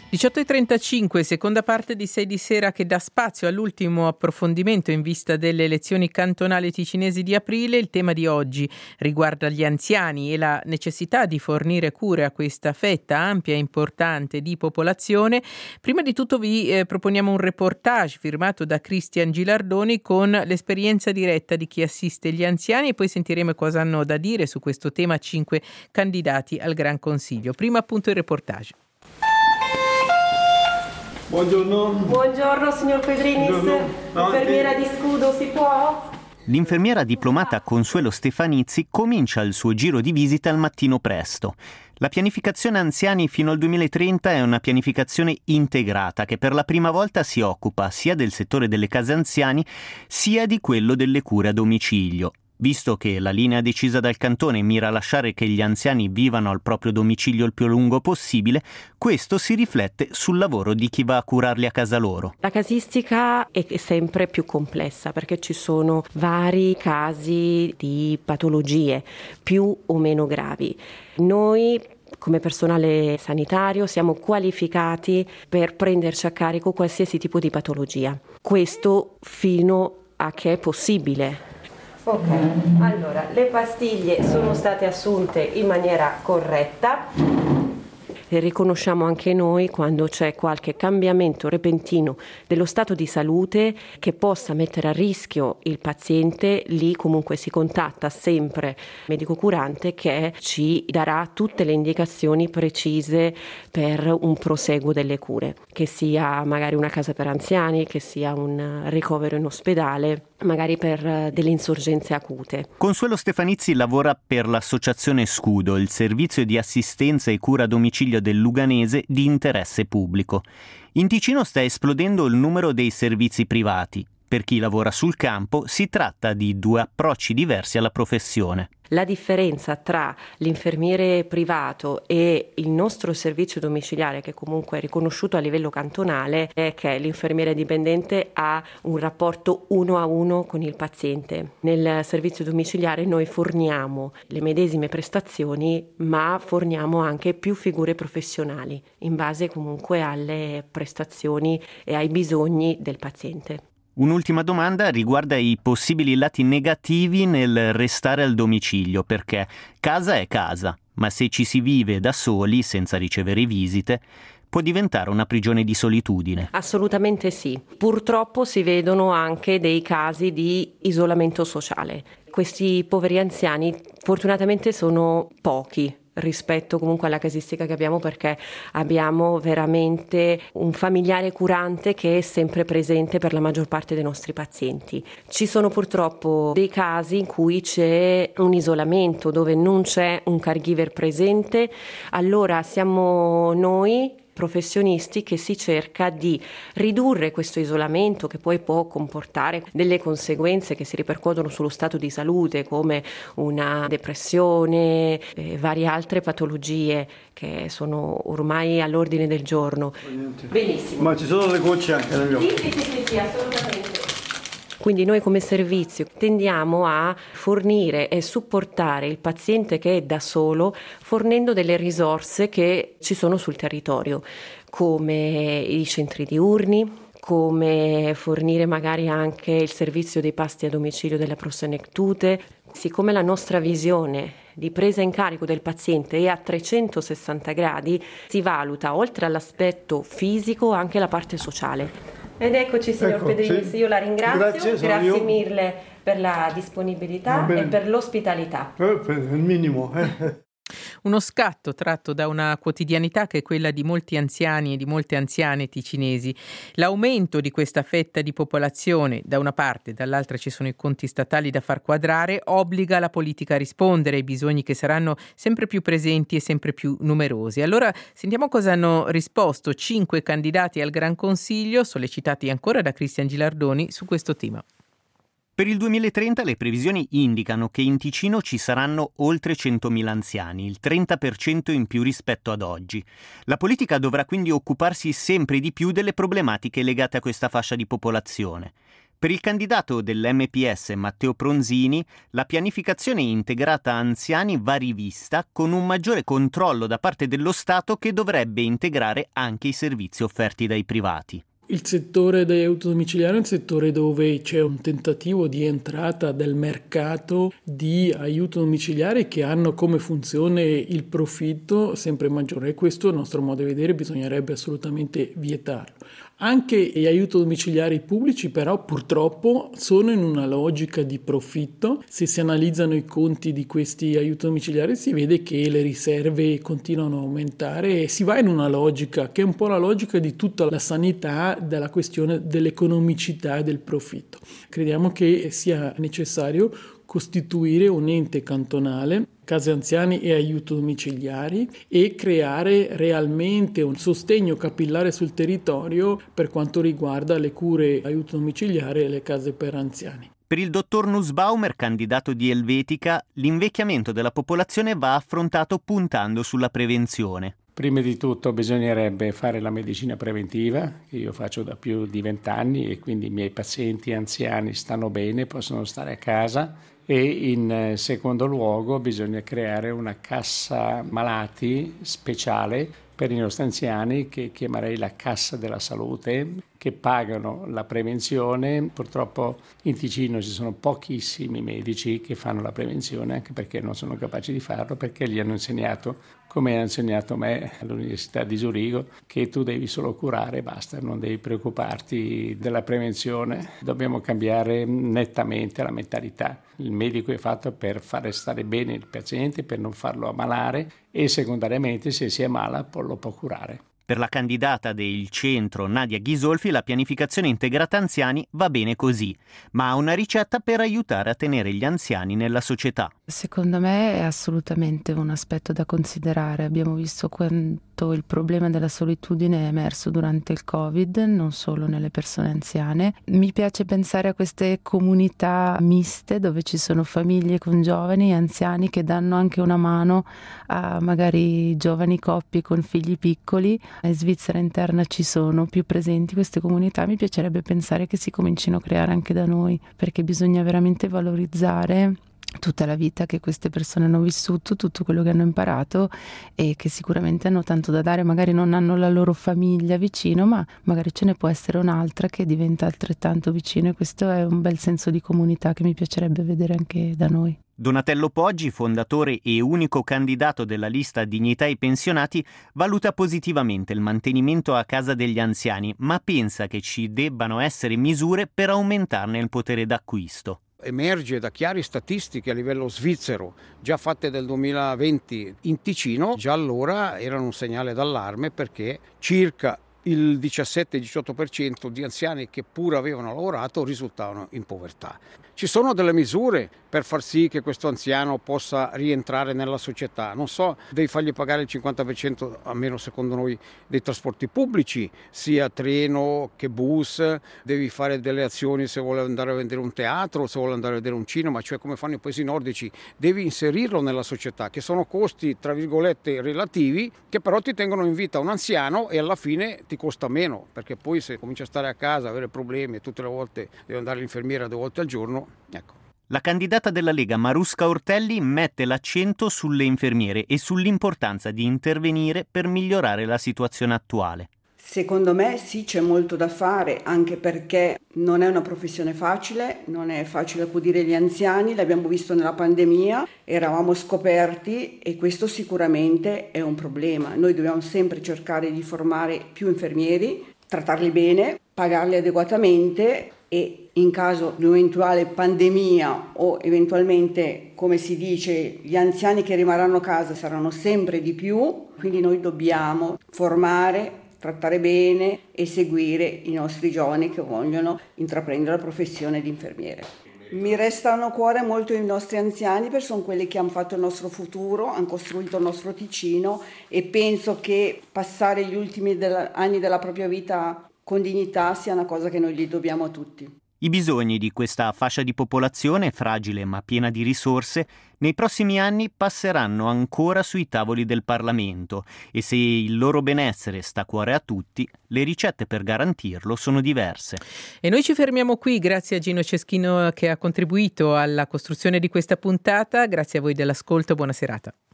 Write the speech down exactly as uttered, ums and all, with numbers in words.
diciotto e trentacinque, seconda parte di sei di sera che dà spazio all'ultimo approfondimento in vista delle elezioni cantonali ticinesi di aprile. Il tema di oggi riguarda gli anziani e la necessità di fornire cure a questa fetta ampia e importante di popolazione. Prima di tutto vi eh, proponiamo un reportage firmato da Cristian Gilardoni con l'esperienza diretta di chi assiste gli anziani e poi sentiremo cosa hanno da dire su questo tema cinque candidati al Gran Consiglio. Prima appunto il reportage. Buongiorno. Buongiorno signor Pedrinis, infermiera di Scudo, si può? L'infermiera diplomata Consuelo Stefanizzi comincia il suo giro di visita al mattino presto. La pianificazione anziani fino al duemilatrenta è una pianificazione integrata che per la prima volta si occupa sia del settore delle case anziani sia di quello delle cure a domicilio. Visto che la linea decisa dal Cantone mira a lasciare che gli anziani vivano al proprio domicilio il più a lungo possibile, questo si riflette sul lavoro di chi va a curarli a casa loro. La casistica è sempre più complessa perché ci sono vari casi di patologie più o meno gravi. Noi come personale sanitario siamo qualificati per prenderci a carico qualsiasi tipo di patologia. Questo fino a che è possibile. Ok, allora le pastiglie sono state assunte in maniera corretta. E riconosciamo anche noi quando c'è qualche cambiamento repentino dello stato di salute che possa mettere a rischio il paziente, lì comunque si contatta sempre il medico curante che ci darà tutte le indicazioni precise per un proseguo delle cure, che sia magari una casa per anziani, che sia un ricovero in ospedale, magari per delle insorgenze acute. Consuelo Stefanizzi lavora per l'associazione Scudo, il servizio di assistenza e cura a domicilio del Luganese di interesse pubblico. In Ticino sta esplodendo il numero dei servizi privati. Per chi lavora sul campo si tratta di due approcci diversi alla professione. La differenza tra l'infermiere privato e il nostro servizio domiciliare, che comunque è riconosciuto a livello cantonale, è che l'infermiere dipendente ha un rapporto uno a uno con il paziente. Nel servizio domiciliare noi forniamo le medesime prestazioni, ma forniamo anche più figure professionali, in base comunque alle prestazioni e ai bisogni del paziente. Un'ultima domanda riguarda i possibili lati negativi nel restare al domicilio, perché casa è casa, ma se ci si vive da soli, senza ricevere visite, può diventare una prigione di solitudine. Assolutamente sì. Purtroppo si vedono anche dei casi di isolamento sociale. Questi poveri anziani fortunatamente sono pochi rispetto comunque alla casistica che abbiamo, perché abbiamo veramente un familiare curante che è sempre presente per la maggior parte dei nostri pazienti. Ci sono purtroppo dei casi in cui c'è un isolamento, dove non c'è un caregiver presente, allora siamo noi professionisti che si cerca di ridurre questo isolamento, che poi può comportare delle conseguenze che si ripercuotono sullo stato di salute, come una depressione e varie altre patologie che sono ormai all'ordine del giorno. Benissimo. Ma ci sono le gocce anche nel mio? Sì, sì, sì, sì, sì, assolutamente. Quindi noi come servizio tendiamo a fornire e supportare il paziente che è da solo, fornendo delle risorse che ci sono sul territorio, come i centri diurni, come fornire magari anche il servizio dei pasti a domicilio della prosenectute. Siccome la nostra visione di presa in carico del paziente è a trecentosessanta gradi, si valuta oltre all'aspetto fisico anche la parte sociale. Ed eccoci signor ecco, Pedrinis, sì. io la ringrazio, grazie, grazie mille per la disponibilità e per l'ospitalità. Eh, per il minimo. Eh. Uno scatto tratto da una quotidianità che è quella di molti anziani e di molte anziane ticinesi. L'aumento di questa fetta di popolazione, da una parte, dall'altra ci sono i conti statali da far quadrare, obbliga la politica a rispondere ai bisogni che saranno sempre più presenti e sempre più numerosi. Allora sentiamo cosa hanno risposto cinque candidati al Gran Consiglio, sollecitati ancora da Cristian Gilardoni su questo tema. Per il duemilatrenta le previsioni indicano che in Ticino ci saranno oltre centomila anziani, il trenta per cento in più rispetto ad oggi. La politica dovrà quindi occuparsi sempre di più delle problematiche legate a questa fascia di popolazione. Per il candidato dell'M P S Matteo Pronzini, la pianificazione integrata anziani va rivista con un maggiore controllo da parte dello Stato che dovrebbe integrare anche i servizi offerti dai privati. Il settore degli aiuti domiciliari è un settore dove c'è un tentativo di entrata del mercato di aiuti domiciliari che hanno come funzione il profitto sempre maggiore e questo, a nostro modo di vedere, bisognerebbe assolutamente vietarlo. Anche gli aiuti domiciliari pubblici però purtroppo sono in una logica di profitto. Se si analizzano i conti di questi aiuti domiciliari si vede che le riserve continuano a aumentare e si va in una logica che è un po' la logica di tutta la sanità della questione dell'economicità e del profitto. Crediamo che sia necessario costituire un ente cantonale, case anziani e aiuti domiciliari e creare realmente un sostegno capillare sul territorio per quanto riguarda le cure aiuto domiciliare e le case per anziani. Per il dottor Nussbaumer, candidato di Helvetica, l'invecchiamento della popolazione va affrontato puntando sulla prevenzione. Prima di tutto bisognerebbe fare la medicina preventiva, che io faccio da più di vent'anni e quindi i miei pazienti anziani stanno bene, possono stare a casa. E in secondo luogo bisogna creare una cassa malati speciale per i nostri anziani che chiamerei la cassa della salute, che pagano la prevenzione. Purtroppo in Ticino ci sono pochissimi medici che fanno la prevenzione, anche perché non sono capaci di farlo, perché gli hanno insegnato, come hanno insegnato me all'Università di Zurigo, che tu devi solo curare e basta, non devi preoccuparti della prevenzione. Dobbiamo cambiare nettamente la mentalità. Il medico è fatto per fare stare bene il paziente, per non farlo ammalare e secondariamente se si ammala poi lo può curare. Per la candidata del centro Nadia Ghisolfi la pianificazione integrata anziani va bene così, ma ha una ricetta per aiutare a tenere gli anziani nella società. Secondo me è assolutamente un aspetto da considerare. Abbiamo visto quanto il problema della solitudine è emerso durante il Covid, non solo nelle persone anziane. Mi piace pensare a queste comunità miste dove ci sono famiglie con giovani e anziani che danno anche una mano a magari giovani coppie con figli piccoli. In Svizzera interna ci sono più presenti queste comunità, mi piacerebbe pensare che si comincino a creare anche da noi, perché bisogna veramente valorizzare tutta la vita che queste persone hanno vissuto, tutto quello che hanno imparato e che sicuramente hanno tanto da dare, magari non hanno la loro famiglia vicino, ma magari ce ne può essere un'altra che diventa altrettanto vicino e questo è un bel senso di comunità che mi piacerebbe vedere anche da noi. Donatello Poggi, fondatore e unico candidato della lista Dignità ai pensionati, valuta positivamente il mantenimento a casa degli anziani, ma pensa che ci debbano essere misure per aumentarne il potere d'acquisto. Emerge da chiare statistiche a livello svizzero, già fatte del duemilaventi in Ticino, già allora erano un segnale d'allarme perché circa il diciassette diciotto per cento di anziani che pur avevano lavorato risultavano in povertà. Ci sono delle misure per far sì che questo anziano possa rientrare nella società. Non so, devi fargli pagare il cinquanta per cento, almeno secondo noi, dei trasporti pubblici, sia treno che bus, devi fare delle azioni se vuole andare a vedere un teatro, se vuole andare a vedere un cinema, cioè come fanno i paesi nordici, devi inserirlo nella società, che sono costi, tra virgolette, relativi, che però ti tengono in vita un anziano e alla fine ti costa meno, perché poi se cominci a stare a casa, avere problemi e tutte le volte devi andare all'infermiera due volte al giorno, ecco. La candidata della Lega Marusca Ortelli mette l'accento sulle infermiere e sull'importanza di intervenire per migliorare la situazione attuale. Secondo me sì, c'è molto da fare, anche perché non è una professione facile, non è facile accudire gli anziani, l'abbiamo visto nella pandemia, eravamo scoperti e questo sicuramente è un problema. Noi dobbiamo sempre cercare di formare più infermieri, trattarli bene, pagarli adeguatamente e in caso di un'eventuale pandemia o eventualmente, come si dice, gli anziani che rimarranno a casa saranno sempre di più, quindi noi dobbiamo formare, trattare bene e seguire i nostri giovani che vogliono intraprendere la professione di infermiere. Mi restano a cuore molto i nostri anziani perché sono quelli che hanno fatto il nostro futuro, hanno costruito il nostro Ticino e penso che passare gli ultimi della, anni della propria vita con dignità sia una cosa che noi gli dobbiamo a tutti. I bisogni di questa fascia di popolazione, fragile ma piena di risorse, nei prossimi anni passeranno ancora sui tavoli del Parlamento e se il loro benessere sta a cuore a tutti, le ricette per garantirlo sono diverse. E noi ci fermiamo qui, grazie a Gino Ceschino che ha contribuito alla costruzione di questa puntata, grazie a voi dell'ascolto, buona serata.